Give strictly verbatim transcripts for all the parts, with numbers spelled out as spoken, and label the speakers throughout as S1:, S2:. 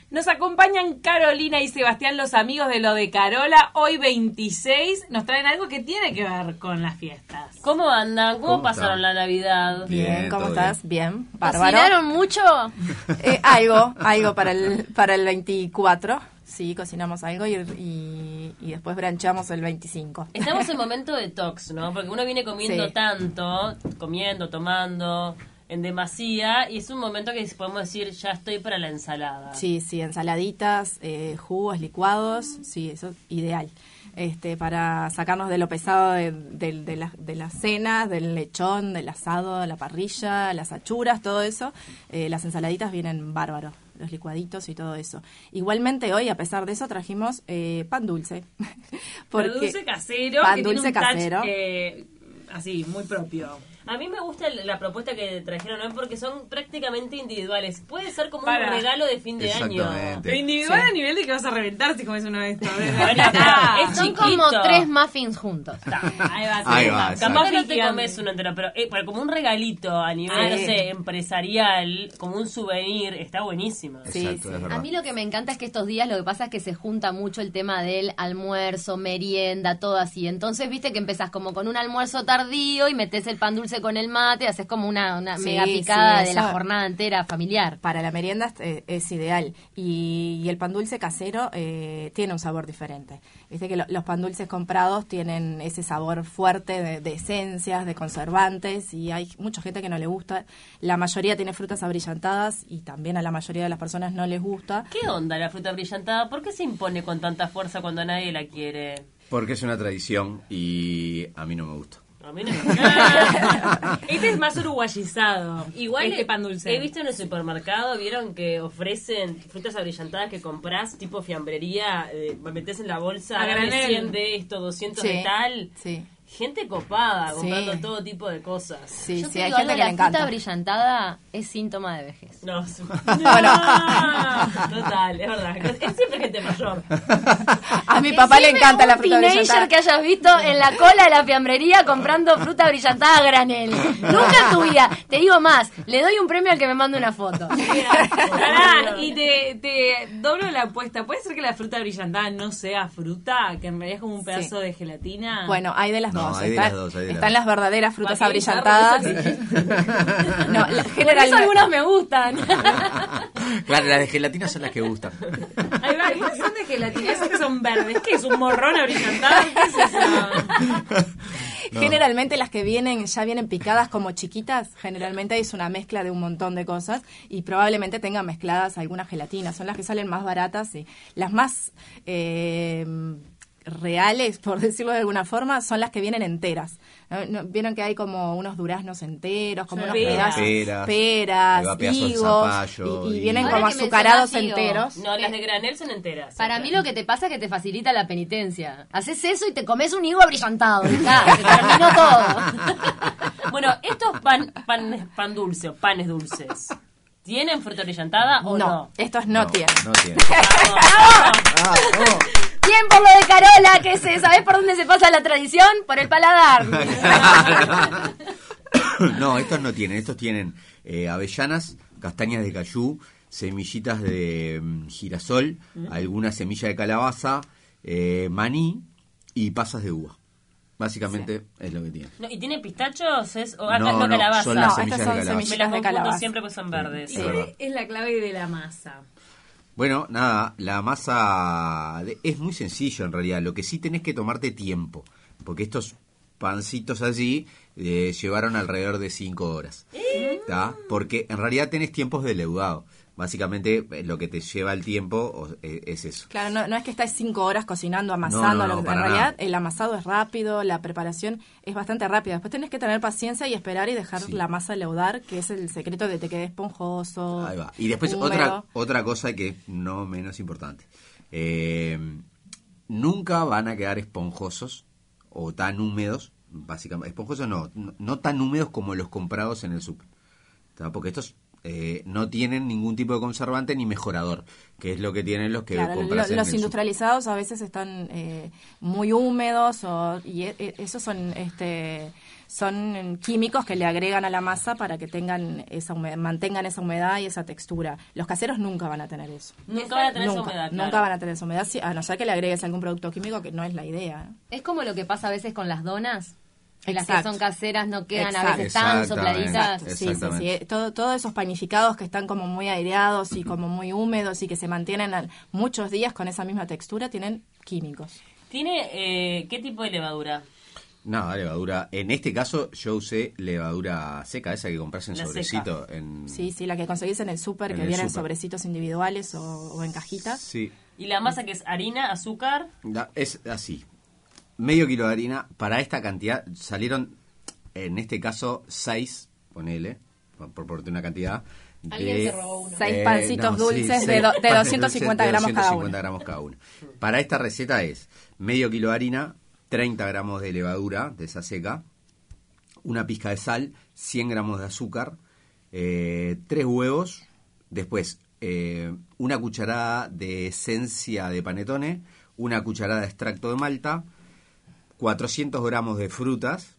S1: Nos acompañan Carolina y Sebastián, los amigos de Lo de Carola. Hoy veintiséis nos traen algo que tiene que ver con las fiestas.
S2: ¿Cómo andan? ¿Cómo,
S3: ¿Cómo
S2: pasaron
S3: están?
S2: la Navidad?
S4: Bien,
S3: Bien,
S4: ¿cómo
S3: todo
S4: estás? Bien, bárbaro.
S2: ¿Cocinaron mucho?
S4: Eh, algo, algo para el para el veinticuatro. Sí, cocinamos algo y, y, y después branchamos el veinticinco.
S2: Estamos en momento de detox, ¿no? Porque uno viene comiendo
S4: Sí.
S2: tanto, comiendo, tomando, en demasía, y es un momento que podemos decir, ya estoy para la ensalada.
S4: Sí, sí, ensaladitas, eh, jugos, licuados, sí, eso es ideal. Este, para sacarnos de lo pesado de, de, de, la, de las cenas, del lechón, del asado, la parrilla, las achuras, todo eso. Eh, las ensaladitas vienen bárbaros, los licuaditos y todo eso. Igualmente hoy, a pesar de eso, trajimos eh, pan dulce.
S1: Pan dulce casero,
S4: pan
S1: que
S4: dulce
S1: tiene un touch,
S4: casero.
S1: eh, así, muy propio.
S2: A mí me gusta la propuesta que trajeron hoy porque son prácticamente individuales. Puede ser como
S1: Para.
S2: un regalo de fin de año.
S3: Exactamente.
S1: Pero individual
S4: Sí.
S1: a nivel de que vas a reventar si comes uno de estos.
S2: Bueno, es
S5: Son
S2: chiquito.
S5: como tres muffins juntos.
S1: Ahí va,
S3: Ahí
S1: sí.
S3: va,
S2: Capaz
S3: exacto.
S2: que no te
S1: Gigante.
S2: comes uno entero, pero, eh, pero como un regalito a nivel,
S4: Ah,
S2: no
S4: sí.
S2: sé, empresarial, como un souvenir, está buenísimo.
S4: Sí,
S3: Exacto,
S4: sí.
S3: es verdad.
S5: A mí lo que me encanta es que estos días lo que pasa es que se junta mucho el tema del almuerzo, merienda, todo así. Entonces, viste que empezás como con un almuerzo tardío y metés el pan dulce con el mate, haces como una, una
S4: Sí,
S5: mega picada
S4: sí,
S5: de
S4: eso-
S5: la jornada entera familiar.
S4: Para la merienda es, eh, es ideal. Y, y el pan dulce casero eh, tiene un sabor diferente. Viste que lo- los pan dulces comprados tienen ese sabor fuerte de, de esencias, de conservantes, y hay mucha gente que no le gusta. La mayoría tiene frutas abrillantadas y también a la mayoría de las personas no les gusta.
S2: ¿Qué onda la fruta brillantada? ¿Por qué se impone con tanta fuerza cuando nadie la quiere?
S3: Porque es una tradición y a mí no me gusta.
S2: A mí no me
S1: Este es más uruguayizado.
S2: Igual
S1: este
S2: he-
S1: pan dulce.
S2: he visto en el supermercado, vieron que ofrecen frutas abrillantadas que comprás tipo fiambrería, eh, metés en la bolsa,
S1: A
S2: dame
S1: granel.
S2: cien de esto, doscientos de
S4: Sí,
S2: tal.
S4: sí.
S2: Gente copada, comprando
S4: Sí.
S2: todo tipo de cosas.
S4: Sí,
S5: Yo
S4: sí,
S5: te
S4: hay
S5: digo
S4: gente
S5: algo,
S4: que le
S5: la fruta
S4: encanta.
S5: brillantada es síntoma de vejez.
S2: No, sí.
S4: Bueno.
S2: Total, es verdad. Es siempre gente mayor.
S4: A mi papá le
S5: Decime
S4: encanta la
S5: un
S4: fruta
S5: teenager
S4: abrillantada.
S5: que hayas visto en la cola de la fiambrería comprando fruta brillantada a granel. Nunca en tu vida. Te digo más, le doy un premio al que me mande una foto.
S1: Pará, y te, te doblo la apuesta. ¿Puede ser que la fruta brillantada no sea fruta? Que en realidad es como un pedazo
S4: Sí.
S1: de gelatina.
S4: Bueno, hay de las
S3: No,
S4: dos.
S3: hay de
S4: Está-
S3: las dos, hay de las
S4: están
S3: dos.
S4: las verdaderas frutas
S2: Joaquín,
S4: abrillantadas.
S2: Sarro,
S4: No, la-
S5: Por eso
S4: generalmente.
S5: algunas me gustan.
S3: Claro, las de gelatina son las que gustan.
S1: Ahí va, ¿y son de gelatina? Esas que son verdes. ¿Qué es? ¿Un morrón abrillantado? ¿Qué es eso?
S3: No.
S4: Generalmente las que vienen, ya vienen picadas como chiquitas, generalmente es una mezcla de un montón de cosas y probablemente tengan mezcladas algunas gelatinas. Son las que salen más baratas y las más eh, reales, por decirlo de alguna forma, son las que vienen enteras. ¿No? ¿No? Vieron que hay como unos duraznos enteros, como
S1: Sí.
S4: unos
S1: Peras.
S4: pedazos,
S3: Peras.
S4: peras,
S3: Ahí va, pedazo de
S4: higos,
S3: zapallo
S4: y, y
S3: y-
S4: vienen
S5: Ahora
S4: como
S5: que
S4: azucarados
S5: mencionás higo,
S4: enteros.
S2: No, las de granel son enteras.
S5: Para mí lo que te pasa es que te facilita la penitencia. Haces eso y te comes un higo abrillantado. Y ya, se terminó todo.
S2: Bueno, estos pan, pan, pan dulce o panes dulces, ¿tienen fruta brillantada o no?
S4: No, estos no, tienen.
S3: No tienen.
S2: Vamos.
S5: Bien por lo de Carola, que se, ¿sabés por dónde se pasa la tradición? Por el paladar.
S3: No, estos no tienen. Estos tienen eh, avellanas, castañas de cayú, semillitas de mm, girasol, alguna semilla de calabaza, eh, maní y pasas de uva. Básicamente es lo que tiene.
S2: No, ¿y tiene pistachos? Es, o acá
S3: No,
S2: es no
S3: no,
S2: calabaza.
S3: son las
S4: No,
S3: semillas
S4: estas son
S3: de calabaza.
S2: Me
S4: semillas
S2: las
S4: de
S2: confundo
S4: calabaza.
S2: siempre porque son verdes.
S3: Sí.
S1: ¿Y
S3: Es verdad.
S1: cuál es la clave de la masa?
S3: Bueno, nada, la masa de- es muy sencillo en realidad. Lo que sí tenés que tomarte tiempo, porque estos pancitos allí eh, llevaron alrededor de cinco horas. ¿Tá? Porque en realidad tenés tiempos de leudado. Básicamente eh, lo que te lleva el tiempo o- eh, es eso.
S4: Claro, no, no es que estés cinco horas cocinando, amasando.
S3: No, no, no,
S4: lo que-
S3: para
S4: en realidad,
S3: nada.
S4: el amasado es rápido, la preparación es bastante rápida. Después tenés que tener paciencia y esperar y dejar
S3: Sí.
S4: la masa leudar, que es el secreto de que te quede esponjoso.
S3: Ahí va. Y después
S4: húmedo.
S3: otra otra cosa que no menos importante. Eh, nunca van a quedar esponjosos o tan húmedos, básicamente. Esponjosos no, no, no tan húmedos como los comprados en el súper. ¿Tá? Porque estos eh, no tienen ningún tipo de conservante ni mejorador, que es lo que tienen los que
S4: Claro,
S3: compras
S4: lo-
S3: en
S4: los
S3: el
S4: industrializados a veces están eh, muy húmedos o, y e- e- esos son este son químicos que le agregan a la masa para que tengan esa humedad, mantengan esa humedad y esa textura. Los caseros nunca van a tener eso.
S2: Nunca van a tener esa
S4: Nunca,
S2: humedad,
S4: nunca
S2: claro.
S4: van a tener esa humedad, sí, a no ser que le agregues algún producto químico, que no es la idea. ¿eh?
S5: Es como lo que pasa a veces con las donas. Que las que
S4: Exacto.
S5: son caseras no quedan a
S4: Exacto.
S5: veces tan
S3: Exactamente.
S5: sopladitas.
S3: Exacto.
S4: Sí, sí, sí.
S3: Exactamente.
S4: eh, Todo, todos esos panificados que están como muy aireados y como muy húmedos y que se mantienen al- muchos días con esa misma textura, tienen químicos.
S2: ¿Tiene eh, qué tipo de levadura?
S3: No, levadura. En este caso yo usé levadura seca, esa que compras en
S2: La
S3: sobrecito. En...
S4: Sí, sí, la que conseguís en el súper,
S3: En
S4: que
S3: el
S4: vienen en
S3: súper.
S4: sobrecitos individuales o, o en cajitas.
S3: Sí,
S2: ¿Y la masa que es harina, azúcar?
S3: da- es así. Medio kilo de harina. Para esta cantidad salieron, en este caso, seis, ponele, por por ponerte una cantidad.
S5: Alguien
S3: de-
S5: se robó uno.
S4: Seis pancitos dulces de do- de
S3: panes
S4: doscientos cincuenta
S3: dulces de
S4: gramos cada
S3: doscientos cincuenta
S4: uno.
S3: gramos cada uno. Para esta receta es medio kilo de harina, treinta gramos de levadura de esa seca, una pizca de sal, cien gramos de azúcar, eh, tres huevos, después eh, una cucharada de esencia de panetone, una cucharada de extracto de malta, cuatrocientos gramos de frutas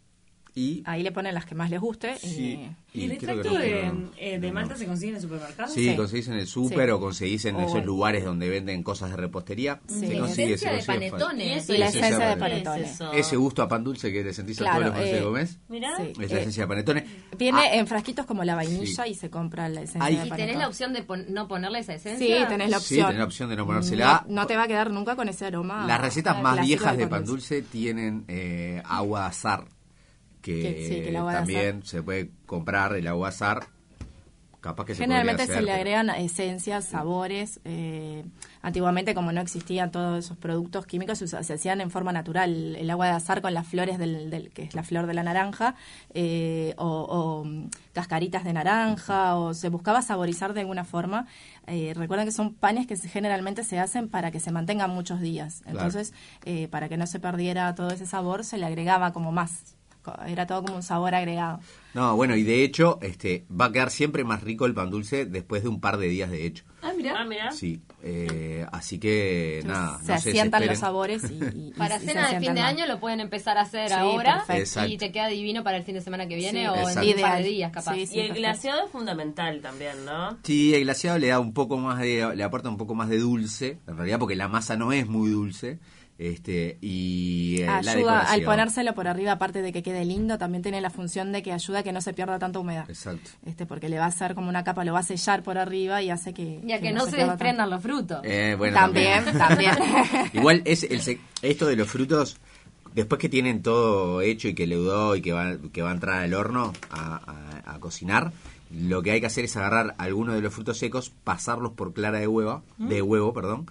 S3: y...
S4: Ahí le ponen las que más les guste.
S3: Sí.
S4: Y,
S1: ¿Y el
S3: creo que
S1: extracto
S3: no
S1: de,
S3: quiero-
S1: eh, de
S3: no,
S1: Malta
S3: no.
S1: se consigue en el supermercado?
S3: Sí,
S4: Sí.
S3: conseguís en el súper
S4: Sí.
S3: o conseguís en
S4: O
S3: esos
S4: en-
S3: lugares donde venden cosas de repostería.
S4: Sí.
S3: Se
S4: La
S3: consigue, se
S5: esencia de
S3: consigue
S5: panetone.
S3: fácil.
S5: Eso
S4: Y la
S5: es-
S4: esencia de
S2: ¿Qué
S4: panetone.
S2: es eso?
S3: Ese gusto a pan dulce que le sentís a
S4: Claro,
S3: todos los panes
S4: eh,
S3: que comes.
S2: Mirá.
S4: Sí.
S3: Es la
S4: Eh,
S3: esencia de panetone.
S4: Viene
S3: Ah,
S4: en frasquitos como la vainilla
S3: Sí.
S4: y se compra la esencia
S3: Hay-
S4: de
S5: ¿Y
S4: panetone.
S5: tenés la opción de pon- no ponerle esa esencia?
S4: Sí, tenés la
S3: Sí,
S4: opción.
S3: tenés la opción de no ponérsela.
S4: No, no te va a quedar nunca con ese aroma.
S3: Las recetas
S4: ah,
S3: más
S4: clásico
S3: viejas
S4: del
S3: de pan dulce tienen eh, agua azar, que,
S4: Que- sí, que el agua de
S3: también
S4: azar.
S3: se puede comprar el agua azar. Capaz que se
S4: Generalmente
S3: podría
S4: se
S3: hacer,
S4: le
S3: pero-
S4: agregan esencias, sabores. eh, antiguamente, como no existían todos esos productos químicos, se, usa- se hacían en forma natural. El agua de azar con las flores, del, del- que es la flor de la naranja, eh, o, o, mm, cascaritas de naranja, o se buscaba saborizar de alguna forma. Eh, recuerden que son panes que se- generalmente se hacen para que se mantengan muchos días.
S3: Claro.
S4: Entonces, eh, para que no se perdiera todo ese sabor, se le agregaba como más. Co- Era todo como un sabor agregado.
S3: No, bueno, y de hecho este va a quedar siempre más rico el pan dulce después de un par de días de hecho.
S1: Ah, mira.
S2: Ah, mirá.
S3: Sí, eh, así que nada,
S4: se
S3: no se
S4: asientan los
S3: desesperen.
S4: sabores y, y-
S5: Para
S4: y se
S5: cena de fin
S4: asientan
S5: de
S4: más.
S5: año lo pueden empezar a hacer
S4: Sí,
S5: ahora
S4: perfecto.
S5: y te queda divino para el fin de semana que viene
S4: Sí,
S5: o en
S3: exacto.
S5: un par de
S4: Ideal.
S5: días capaz.
S4: Sí, sí.
S2: Y el
S4: perfecto.
S2: glaseado es fundamental también, ¿no?
S3: Sí, el glaseado le da un poco más de, le aporta un poco más de dulce, en realidad porque la masa no es muy dulce, este y eh, la
S4: Ayuda al
S3: decoración.
S4: ponérselo por arriba, aparte de que quede lindo, también tiene la función de que ayuda a que no se pierda tanta humedad.
S3: Exacto.
S4: Este, porque le va a hacer como una capa, lo va a sellar por arriba y hace que,
S5: Ya que,
S4: no,
S5: no se
S4: pierda
S5: desprendan los frutos.
S3: Eh, bueno,
S4: También, también.
S3: Igual es el sec- esto de los frutos, después que tienen todo hecho y que leudó y que va, que va a entrar al horno a, a- a cocinar, lo que hay que hacer es agarrar algunos de los frutos secos, pasarlos por clara de huevo, de huevo, perdón,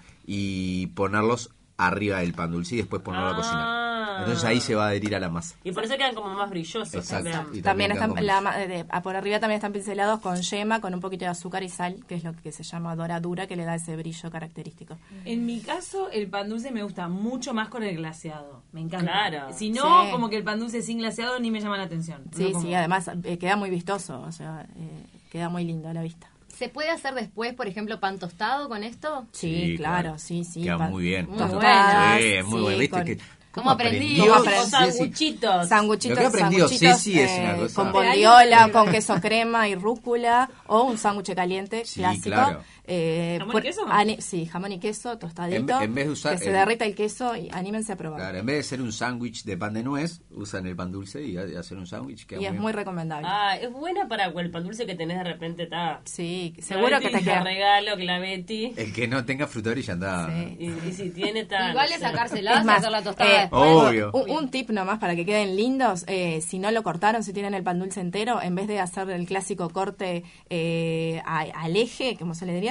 S3: y ponerlos arriba del pan dulce y después ponerlo a cocinar.
S2: Ah.
S3: Entonces ahí se va a adherir a la masa.
S2: Y por eso quedan como más brillosos
S3: Exacto.
S2: también.
S3: Y
S4: También
S3: quedan
S4: están,
S3: como-
S4: la ma- de- a por arriba también están pincelados con yema, con un poquito de azúcar y sal, que es lo que se llama doradura, que le da ese brillo característico.
S1: En mi caso, el pan dulce me gusta mucho más con el glaseado. Me encanta.
S2: Claro.
S1: Si no,
S4: Sí.
S1: como que el pan dulce sin glaseado ni me llama la atención.
S4: Sí,
S1: No como-
S4: sí, además eh, queda muy vistoso, o sea, eh, queda muy lindo a la vista.
S5: ¿Se puede hacer después, por ejemplo, pan tostado con esto?
S4: Sí,
S3: Sí,
S4: claro,
S3: claro.
S4: sí, sí.
S3: Queda
S4: pa-
S3: muy bien.
S5: Muy
S4: tostadas,
S3: Sí, es muy
S4: sí,
S3: bueno. ¿Viste
S4: con-
S3: que
S5: ¿Cómo aprendí?
S3: aprendió
S4: ¿Cómo aprendí?
S2: O
S3: Ceci?
S2: sanguchitos.
S4: Sanguchitos,
S3: Lo que ha aprendido
S4: sanguchitos,
S3: Ceci es una
S4: eh,
S3: cosa-
S4: con
S3: De
S4: bondiola, con queso crema y rúcula, o un sándwich caliente
S3: Sí,
S4: clásico.
S3: claro.
S4: Eh,
S1: ¿Jamón y
S4: por-
S1: queso?
S4: ani- sí, jamón y queso, tostadito.
S3: En- en vez de usar
S4: que se
S3: el-
S4: derrita el queso y anímense a probar.
S3: Claro, en vez de ser un sándwich de pan de nuez, usan el pan dulce y ha- hacen un sándwich. queda
S4: Y es
S3: bien.
S4: muy recomendable.
S2: Ah, es buena para el pan dulce que tenés de repente, está.
S4: Sí, seguro que te
S2: queda.
S4: queda.
S2: regalo, que la Betty.
S3: El que no tenga fruta brillantada.
S4: Sí.
S2: Y, y si tiene, está.
S5: Igual
S2: no
S5: es
S2: sé.
S5: sacársela
S4: Es
S5: y
S4: más,
S5: hacer la tostada
S4: eh,
S5: después.
S3: Obvio.
S4: Un, un tip nomás para que queden lindos, eh, si no lo cortaron, si tienen el pan dulce entero, en vez de hacer el clásico corte eh, a- al eje, como se le diría,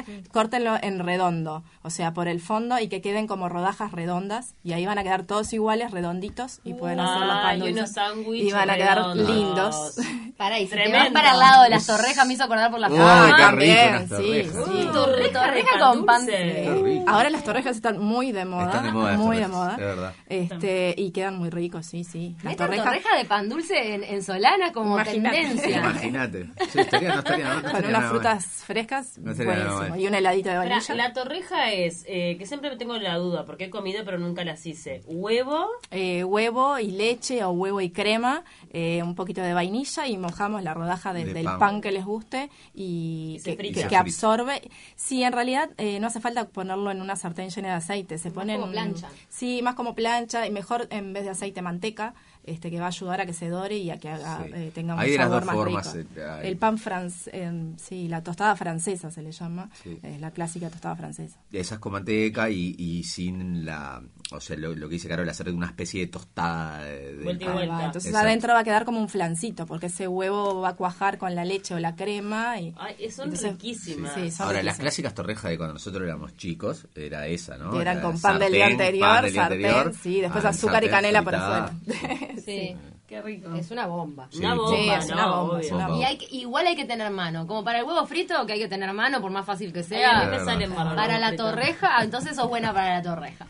S4: familia, córtenlo en redondo, o sea, por el fondo y que queden como rodajas redondas y ahí van a quedar todos iguales, redonditos y pueden hacer los pan
S2: Ay,
S4: dulces.
S2: unos sándwiches
S4: Y van a quedar
S2: redondos.
S4: lindos.
S5: Para, y si te
S2: Tremendo.
S5: vas para el lado de las torrejas, me hizo acordar por la
S3: Uy,
S5: forma.
S3: qué
S4: también,
S3: rico unas
S4: sí,
S3: torrejas.
S4: sí.
S2: Torreja,
S5: Torreja
S2: de
S5: con pan.
S2: dulce.
S3: Qué rico.
S4: Ahora las torrejas están muy de moda,
S3: Están de moda las
S4: muy de
S3: torrejas,
S4: moda.
S3: es verdad.
S4: Este, y quedan muy ricos, sí, sí. Las
S5: Esta
S4: torrejas
S5: torreja de pan dulce en, en Solana como
S4: Imagínate.
S5: tendencia.
S3: Imagínate. Sí, estaría, no estaría, no, no
S4: con
S3: estaría
S4: unas
S3: nada
S4: frutas frescas,
S3: No sería nada
S4: buenísimo.
S3: mal.
S4: Y un heladito de
S2: Ahora,
S4: vainilla.
S2: la torreja es, eh, que siempre me tengo la duda, porque he comido pero nunca las hice. Huevo,
S4: Eh, huevo y leche o huevo y crema, eh, un poquito de vainilla y mojamos la rodaja de-
S3: De
S4: del
S3: pan.
S4: pan. que les guste y
S2: Y se
S4: que,
S2: frita.
S4: que-
S3: Y se
S4: que
S3: frita.
S4: absorbe. Sí, en realidad eh, no hace falta ponerlo en una sartén llena de aceite, se pone
S5: como
S4: en-
S5: plancha.
S4: Sí, más como plancha y mejor en vez de aceite manteca, este que va a ayudar a que se dore y a que haga,
S3: Sí.
S4: eh, tenga un
S3: Hay de las
S4: sabor
S3: dos
S4: más
S3: formas,
S4: rico.
S3: eh, hay.
S4: El pan francés, sí, la tostada francesa se le llama,
S3: Sí.
S4: es la clásica tostada francesa.
S3: Esas con manteca y, y sin la... O sea, lo, lo que dice Carol, hacer una especie de tostada de, del
S2: Vuelta y
S3: pan.
S2: vuelta.
S4: Ahí va, entonces
S3: Exacto.
S4: adentro va a quedar como un flancito, porque ese huevo va a cuajar con la leche o la crema. Y,
S2: ay, son
S4: entonces-
S2: riquísimas.
S4: Sí, son
S3: Ahora, las
S4: riquísimas.
S3: clásicas torrejas de cuando nosotros éramos chicos, era esa, ¿no?
S4: Que eran
S3: Era
S4: con pan del día
S3: sartén,
S4: anterior,
S3: pan del día
S4: sartén,
S3: anterior,
S4: sí, después
S3: ah,
S4: azúcar y
S3: sartén
S4: canela por
S3: fritada.
S4: afuera.
S5: Sí.
S1: Qué rico.
S5: Es una bomba.
S3: Sí.
S2: Una bomba,
S4: Sí, es
S2: ¿no?
S4: una bomba,
S2: Obvio.
S4: es una
S3: bomba.
S5: Y hay que- igual hay que tener mano. Como para el huevo frito, que hay que tener mano, por más fácil que
S2: Ay, a
S5: sea.
S2: mí me salen bárbaros
S5: Para la
S2: fritos.
S5: torreja, entonces sos buena para la torreja.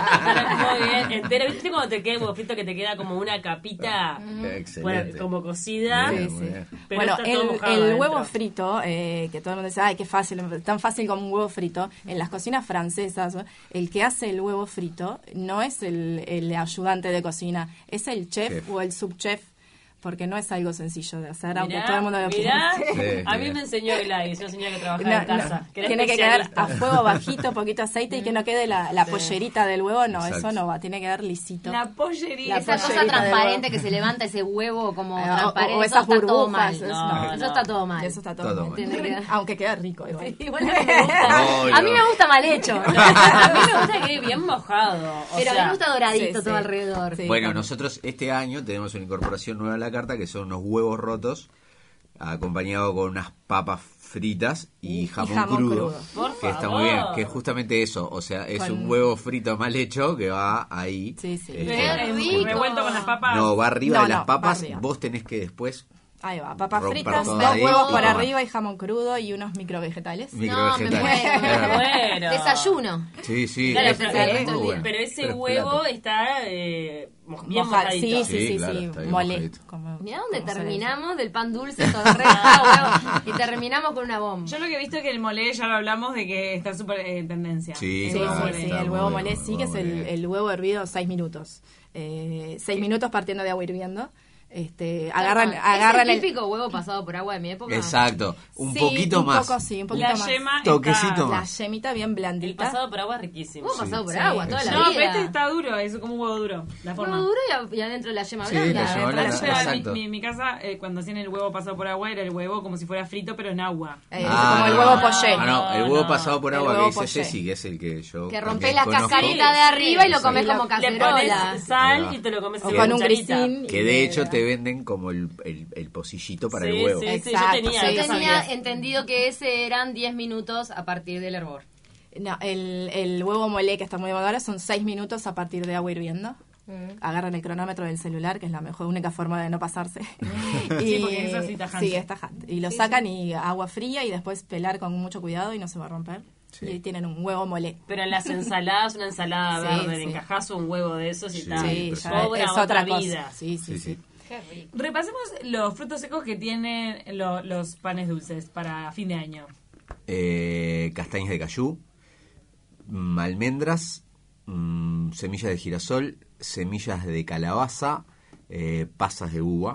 S2: Muy bien, entero. ¿Viste cuando te queda el huevo frito que te queda como una capita
S3: Excelente.
S2: bueno, como cocida?
S3: Muy bien,
S4: Sí,
S3: muy
S4: sí.
S3: bien.
S2: Pero
S4: Bueno,
S2: está todo
S4: el,
S2: mojado
S4: el
S2: adentro.
S4: huevo frito, eh, que todo el mundo dice, ay, qué fácil, tan fácil como un huevo frito, en las cocinas francesas, el que hace el huevo frito no es el, el ayudante de cocina, es el chef,
S3: Chef.
S4: o el subchef, porque no es algo sencillo de hacer, aunque
S2: Mirá,
S4: todo el mundo lo
S2: mirá.
S4: piense.
S3: Sí,
S2: A mí
S3: sí.
S2: me enseñó Gladys, una señora que trabajaba
S4: No,
S2: en casa.
S4: no,
S2: que era
S4: tiene que quedar
S2: especialista.
S4: a fuego bajito, poquito aceite y que no quede la, la pollerita del huevo, no,
S3: Exacto.
S4: eso no va, tiene que quedar lisito.
S1: La pollería.
S4: La
S5: Esa cosa
S4: pollerita de
S5: transparente
S4: huevo.
S5: que se levanta ese huevo como
S4: Eh, o-
S5: transparente.
S4: o
S5: eso
S4: esas
S5: está todo
S4: burbujas,
S5: mal.
S4: eso
S2: no.
S5: No, eso está todo mal.
S4: Eso está todo,
S3: Todo
S4: mal.
S3: mal.
S5: Tiene que-
S4: Aunque queda rico igual.
S5: Igual a mí me gusta.
S3: Obvio.
S5: A mí me gusta mal hecho.
S2: A mí me gusta que quede bien mojado. O
S5: Pero a mí
S2: sea,
S5: me gusta doradito
S4: sí,
S5: todo
S4: sí.
S5: alrededor.
S4: Sí.
S3: Bueno, nosotros este año tenemos una incorporación nueva a la carta que son unos huevos rotos acompañado con unas papas fritas y jamón,
S4: jamón
S3: crudo,
S4: crudo.
S2: Por
S3: que está
S2: favor.
S3: muy bien, que es justamente eso, o sea, es
S4: Con-
S3: un huevo frito mal hecho que va ahí.
S4: Sí, sí.
S3: este,
S5: Qué
S1: Eh,
S5: rico.
S1: Revuelto con las papas.
S3: no, va arriba
S4: No,
S3: de las
S4: no,
S3: papas,
S4: va arriba.
S3: vos tenés que después
S4: Ahí va, papas
S3: Romper
S4: fritas,
S3: todo
S4: dos
S3: ahí
S4: huevos
S3: y
S4: por
S3: tomar.
S4: arriba y jamón crudo y unos microvegetales.
S5: No, me
S3: microvegetales.
S5: muero.
S3: Es verdad.
S2: Bueno.
S5: Desayuno.
S3: Sí, sí,
S2: Claro,
S3: es,
S2: pero,
S3: es
S2: pero-
S3: muy bueno.
S2: pero ese
S3: Pero es
S2: huevo
S3: plato.
S2: está eh, mo- bien
S4: Moja-
S2: mojadito.
S4: sí, sí,
S3: Sí,
S4: sí,
S3: claro,
S4: sí,
S3: está bien
S4: mole.
S3: mojadito.
S4: como-
S5: Mirá dónde
S4: como se le
S5: terminamos del pan dulce, torreja, huevo, y terminamos con una bomba.
S1: Yo lo que he visto es que el molé, ya lo hablamos, de que está súper en tendencia.
S3: Sí,
S4: Sí,
S1: El
S4: sí,
S1: huevo
S3: claro,
S1: molé.
S4: sí,
S3: está
S4: el
S3: muy
S4: huevo
S3: bien,
S4: molé sí que es
S3: muy
S4: el,
S3: bien.
S4: el huevo hervido seis minutos. Eh, seis minutos partiendo de agua hirviendo. Este, agarran,
S5: ¿Es
S4: agarran
S5: el
S4: el...
S5: típico huevo pasado por agua de mi época?
S3: Exacto, un
S4: Sí,
S3: poquito
S4: un
S3: más.
S4: poco, sí, un poquito
S1: La
S4: más.
S1: yema
S3: Toquecito
S1: está...
S4: La
S3: más.
S4: yemita bien
S2: El
S4: blandita.
S2: pasado por agua es riquísimo.
S5: Huevo pasado por
S4: Sí,
S5: agua toda la
S1: No,
S5: vida.
S1: pero este está duro, es como un huevo duro, la forma.
S5: Huevo duro y, y adentro la yema
S3: Sí,
S5: blanda.
S3: la yema
S4: adentro
S3: blanda,
S4: la
S1: Yo, en mi,
S3: exacto.
S1: mi- mi casa, eh, cuando hacían el huevo pasado por agua, era el huevo como si fuera frito, pero en agua.
S4: Eh,
S3: Ah,
S4: como el
S3: no.
S4: huevo poché.
S3: Ah, no, el huevo
S2: No,
S3: pasado por
S4: el
S3: agua que
S4: huevo
S3: dice
S4: poché.
S3: Ceci, que es el que yo
S5: Que
S3: también
S5: rompés la
S3: conozco.
S5: cascarita de arriba y lo
S3: Sí,
S5: comes
S4: sí.
S5: como
S2: Le
S5: cacerola.
S2: pones sal y te lo comes
S4: O
S2: en
S4: con un
S2: cucharita.
S4: grisín.
S3: Que de hecho te venden como el, el, el pocillito para
S2: Sí,
S3: el huevo.
S2: sí, sí, yo
S4: Exacto,
S2: tenía.
S4: sí,
S5: Yo
S2: ¿qué
S5: tenía
S2: sabías?
S5: entendido que ese eran diez minutos a partir del hervor.
S4: No, el, el huevo molé que está muy de moda ahora son seis minutos a partir de agua hirviendo. Agarran el cronómetro del celular, que es la mejor, única forma de no pasarse.
S1: Sí, porque es así tajante.
S4: Sí, es tajante. Y lo sacan y agua fría y después pelar con mucho cuidado y no se va a romper.
S3: Sí.
S4: Y tienen un huevo molé.
S2: Pero en las ensaladas, una ensalada
S4: Sí,
S2: verde,
S4: sí.
S2: le encajás un huevo de esos y
S3: Sí,
S2: está.
S4: Sí,
S3: pero
S4: ya
S2: Cobra
S4: es
S2: otra
S4: otra
S2: vida.
S4: cosa. Sí, sí,
S3: Sí,
S4: sí.
S3: sí.
S5: Qué rico.
S1: Repasemos los frutos secos que tienen lo- los panes dulces para fin de año.
S3: Eh, castañas de cayú, mm, almendras, mm, semillas de girasol, semillas de calabaza, eh, pasas de uva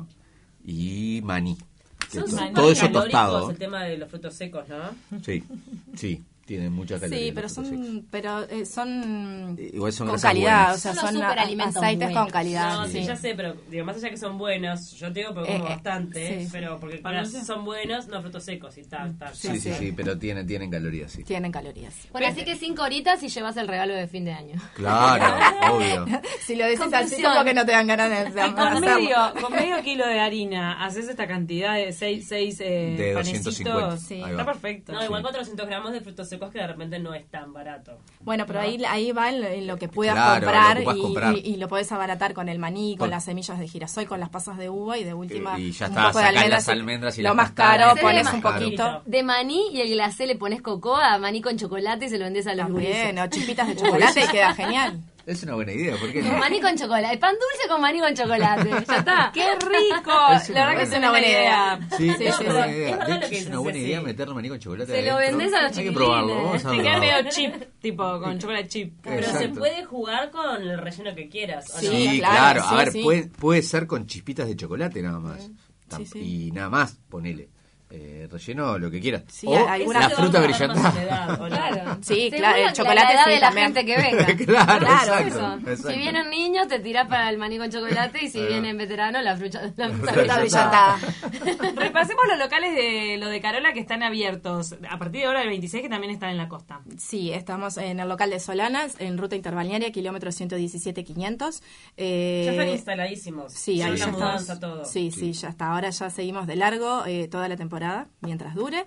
S3: y maní. Que
S2: Son
S3: to-
S2: maní
S3: todo eso
S2: calóricos,
S3: tostado.
S2: el tema de los frutos secos, ¿no?
S3: Sí, sí. Tienen mucha caloría.
S4: Sí, pero
S3: los frutos secos.
S4: son, pero eh, son
S3: Igual son
S4: con
S3: grasas
S4: calidad,
S3: buenas.
S4: o sea,
S5: Son
S4: son
S5: los
S4: a-
S5: superalimentos
S4: aceites
S5: buenos.
S4: con calidad.
S2: No, sí,
S4: sí.
S2: ya sé, pero digo, más allá que son buenos, yo te digo, pero como
S4: Eh, eh,
S2: bastante,
S4: sí.
S2: pero porque
S1: Para
S2: para
S1: no-
S2: son buenos, no frutos secos y tal, tal.
S3: Sí, sí, sí,
S4: sí.
S3: pero tienen, tienen calorías, sí.
S4: Tienen calorías.
S5: Bueno, así que cinco horitas y llevas el regalo de fin de año.
S3: Claro, obvio.
S4: Si lo dices así,
S5: Conclusión.
S4: como que no te dan ganas de, de
S1: Y con
S4: hacerlo.
S1: medio, con medio kilo de harina haces esta cantidad de seis, seis eh,
S3: De doscientos cincuenta.
S1: panecitos.
S4: Sí.
S3: Ahí
S1: Está
S3: va.
S1: perfecto.
S2: No, igual cuatrocientos gramos de frutos secos que de repente no es tan barato.
S4: Bueno, pero ahí, ahí va en lo, en lo que puedas
S3: Claro,
S4: comprar,
S3: lo que puedas
S4: y,
S3: comprar.
S4: y- y lo podés abaratar con el maní, con
S3: Con-
S4: las semillas de girasol, con las pasas de uva y de última
S3: Y ya
S4: un
S3: está,
S4: poco de
S3: sacás
S4: almendras.
S3: las almendras y
S4: lo
S3: las
S4: más
S3: castañas.
S4: caro,
S5: Sí,
S4: pones
S5: más
S4: un
S3: caro.
S4: poquito.
S5: De maní y el glacé le pones cocoa, maní con chocolate y se lo vendes a los
S4: También,
S5: gurises.
S4: o chispitas de chocolate y queda genial.
S3: Es una buena idea, ¿por qué no?
S5: Maní con chocolate, pan dulce con maní con chocolate. Ya está.
S1: ¡Qué rico!
S3: Es una
S1: La verdad que
S3: buena-
S1: es una buena idea.
S3: Sí,
S4: Sí,
S3: es
S4: sí,
S3: una
S4: sí.
S3: buena
S2: Es
S3: idea.
S2: verdad
S3: De
S2: lo
S3: hecho,
S2: que
S3: es una
S2: dices,
S3: buena
S2: sí.
S3: idea meterle maní con chocolate
S5: Se lo
S3: adentro.
S5: vendés a los
S3: Hay que
S5: chiquilines.
S3: probarlo, vamos a
S1: Te queda
S3: probarlo.
S1: medio chip, tipo con chocolate chip.
S2: Pero se
S3: Exacto.
S2: puede jugar con el relleno que quieras, ¿o
S4: Sí,
S2: no?
S3: Sí,
S4: claro,
S3: claro.
S4: sí,
S3: A ver,
S4: sí.
S3: puede, puede ser con chispitas de chocolate nada más. Tam-
S4: Sí, sí.
S3: Y nada más, ponele. Eh, relleno lo que quieras.
S4: Sí,
S3: o
S4: alguna-
S3: la
S2: Ese
S3: fruta
S2: le vamos a dar más
S3: brillantada.
S2: soledad, ¿o no?
S5: Claro.
S4: Sí,
S5: Según
S4: claro, el
S5: la-
S4: chocolate
S5: la edad
S4: sí,
S5: de la
S4: también.
S5: gente que venga.
S3: Claro,
S4: Claro,
S3: exacto,
S5: Eso.
S3: exacto.
S5: Si vienen niños, te tirás para el maní con chocolate y si
S3: Ahí va.
S5: vienen veteranos, la fruta, la fruta
S3: fruta
S5: brillantada.
S4: brillantada.
S1: Repasemos los locales de lo de Carola que están abiertos a partir de ahora del veintiséis, que también están en la costa.
S4: Sí, estamos en el local de Solanas, en ruta interbalnearia, kilómetro ciento diecisiete quinientos. Eh,
S2: Ya están instaladísimos.
S4: Sí,
S2: Ya
S4: ahí
S2: la
S4: ya
S2: mudanza,
S4: estamos.
S2: todo.
S4: Sí, sí, ya hasta ahora ya seguimos de largo eh, toda la temporada, mientras dure.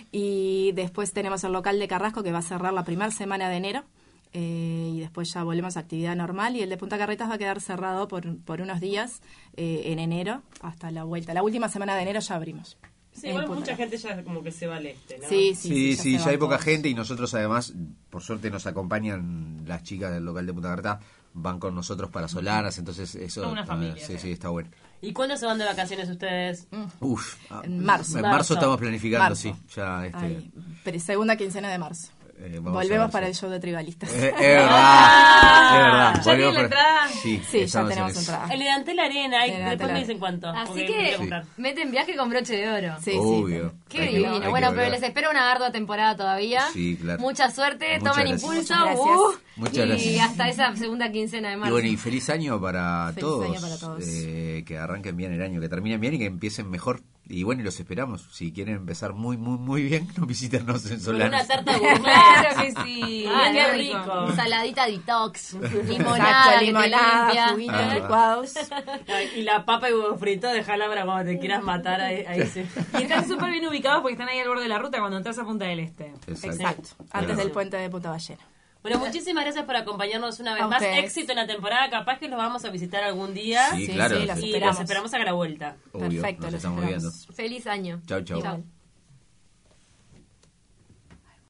S4: Y después tenemos el local de Carrasco que va a cerrar la primera semana de enero. eh, y después ya volvemos a actividad normal. Y el de Punta Carretas va a quedar cerrado por, por unos días eh, en enero hasta la vuelta. La última semana de enero ya abrimos.
S2: Sí,
S4: en
S2: igual
S4: Punta
S2: mucha
S4: Carretas.
S2: gente ya como que se va al este, ¿no?
S4: Sí, sí,
S3: Sí, sí,
S4: se
S3: ya
S4: van
S3: hay poca
S4: todos.
S3: gente y nosotros además, por suerte nos acompañan las chicas del local de Punta Carretas, van con nosotros para Solanas, entonces eso
S1: Como una
S3: está-
S1: familia,
S3: sí,
S1: sí.
S3: sí, está bueno.
S2: ¿Y cuándo se van de vacaciones ustedes?
S3: Uf, ah,
S4: En marzo.
S3: En marzo
S2: Marzo.
S3: estamos planificando,
S4: Marzo.
S3: sí, ya este
S4: Ay, pero segunda quincena de marzo.
S3: eh, vamos a
S4: Volvemos
S3: ver,
S4: para
S3: sí.
S4: el show de tribalistas.
S3: Eh, es verdad, es verdad.
S1: ¿Ya tienen
S3: Volvemos
S1: la
S3: para-
S1: entrada?
S3: Sí,
S4: Sí, ya
S3: estamos en
S4: tenemos
S3: eso.
S4: entrada.
S2: El de Antel Arena, y
S4: El de
S2: después
S4: Antel
S2: me dicen cuánto.
S5: Así
S2: porque
S5: que
S2: quiero comprar.
S5: meten viaje con broche de oro.
S4: Sí, sí.
S3: Obvio.
S5: Qué
S3: Hay que-
S5: divino.
S3: hay que
S5: Bueno, pero
S3: volver.
S5: les espero una ardua temporada todavía.
S3: Sí, claro.
S5: Mucha suerte,
S3: Muchas
S5: tomen
S3: gracias.
S5: impulso.
S4: Muchas gracias.
S5: uh,
S3: Muchas
S5: y
S3: gracias.
S5: hasta esa segunda quincena de
S3: Y
S5: marzo.
S3: bueno, y feliz año para
S4: Feliz
S3: todos.
S4: año para todos.
S3: Eh, que arranquen bien el año, que terminen bien y que empiecen mejor. Y bueno, y los esperamos. Si quieren empezar muy, muy, muy bien, no visítenos en
S2: Con una
S3: Solanas.
S2: tarta gourmet.
S1: Claro que sí.
S2: Ah,
S1: Qué
S2: qué rico.
S5: Ensaladita detox,
S4: Exacto,
S5: limonada, que te
S4: limonada,
S5: limpia.
S4: juguitos
S3: Ah.
S4: licuados.
S2: Ay, y la papa y huevo frito, dejala para cuando te quieras matar. Ahí, ahí sí.
S1: Y están súper bien ubicados porque están ahí al borde de la ruta cuando entras a Punta del Este.
S4: Exacto, antes del puente de Punta Ballena.
S2: Bueno, muchísimas gracias por acompañarnos una vez
S4: A
S2: más.
S4: ustedes.
S2: Éxito en la temporada. Capaz que los vamos a visitar algún día.
S3: Sí,
S4: Sí,
S3: claro.
S4: sí, las
S2: Y
S4: esperamos.
S2: los esperamos a la vuelta.
S3: Obvio,
S4: Perfecto,
S3: nos
S4: los
S3: estamos
S4: esperamos.
S3: viendo.
S5: Feliz año.
S3: Chau, chau.
S5: Chau.